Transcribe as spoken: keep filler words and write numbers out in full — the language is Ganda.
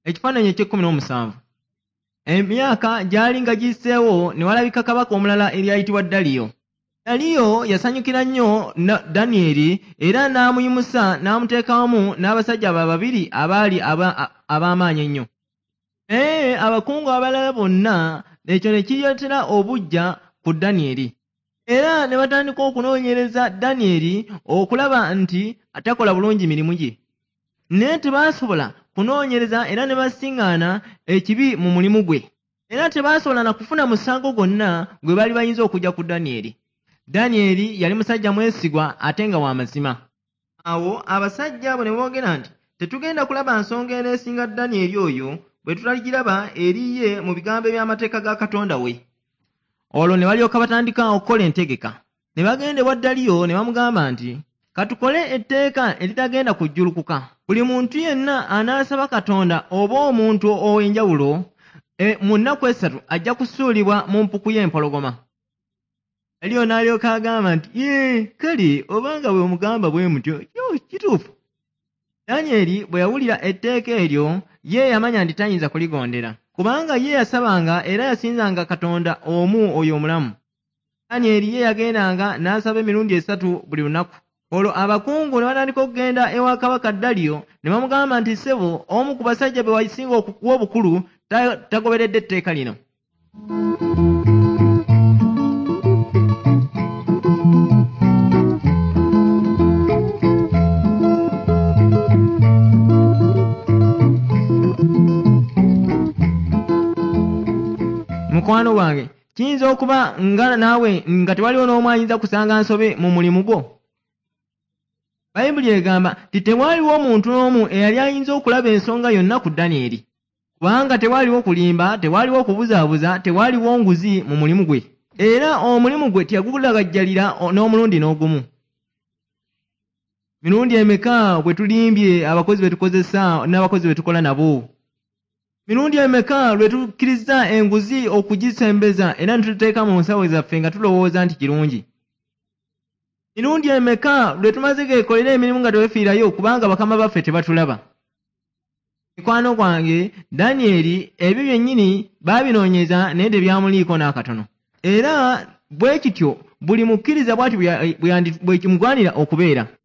Ekifaananyi eky'ekkumi n'omusanvu. Emyaka gyali nga giyiseewo ne walabika kabaka omulala eryayitibwa Daliyo. Daliyo yasanyukira nnyo Danyeri era n'amuyimusa n'amuteeka wamu n'abasajja abo babiri abaali ab'amaanyi ennyo. Naye abakungu abalala bonna ekyo ne kireetera obuggya ku Danyeri. Era ne batandika okunoonyereza Danyeri okulaba nti atakola bulungi mirimu gye. Naye tebaasobola kunoonyereza era ne basiŋŋaana ekibi mu mulimu gwe. Era tebaasobola na kufuna musango gwonna gwe baali bayinza okujja ku Danyeri. Danyeri yali musajja mwesigwa ate nga wa mazima. Awo abasajja abo ne boogera nti tetugenda kulaba nsonga eneesinga Danyeri oyo bwe tutagiraba eri ye mu bigambo eby'amateeka ga Katonda we. Olwo ne balyoka batandika okukola entegeka. Ne bagenda ewa Daliyo ne bamugamba nti katukole etteeka eritagenda kujjulukuka. Buli muntu yenna anaasaba Katonda oba omuntu ow'enjawulo e, mu nnaku essatu ajja kusuulibwa mu mpuku y'empologoma. Daliyo n'alyoka agamba nti ye kale obanga bwe omugamba bwe mutyo yo kituufu. Danyeri bwe yawulira etteeka eryo ye yamanya nti tayinza kuligondera kubanga ye yasabanga era yasinzanga Katonda omu oyo omulamu. Danyeri ye yagendanga n'asaba emirundi esatu buli lunaku. Olwo abakungu ne batandika okugenda ewa kabaka Daliyo ne bamugamba nti ssebo omu ku basajja be wasinga okuwa obukulu tagoberedde etteeka lino. Mukwano wange kiyinza okuba nga naawe nga tewaliwo n'omu ayinza kusanga nsobe mu mulimu gwo. Bayibuli egamba nti tewaliwo omuntu n'omu eyali ayinza okulaba ensonga yonna ku Danyeri kubanga tewaliwo kulimba, tewaliwo kubuzaabuza, tewaliwo nguzi mu mulimu gwe era omulimu gwe teyagulagajjalira n'omulundi n'ogumu. Mirundi emeka bwe tulimbye abakozi be tukozesa n'abakozi be tukola nabo? Mirundi emeka lwe tukkiriza enguzi okugisembeza era ne tuteeka mu nsawo zaffe nga tulowooza nti kirungi? Mirundi emeka lwe tumaze geekolera emirimu nga twefiirayo kubanga bakama baffe tebatulaba? Mikwano gwange, Danyeri ebyo byennyini baabinoonyeza naye tebyamuliiko n'akatono. Era bwe kityo buli mukkiriza bw'ati bwe kimugwanira okubeera.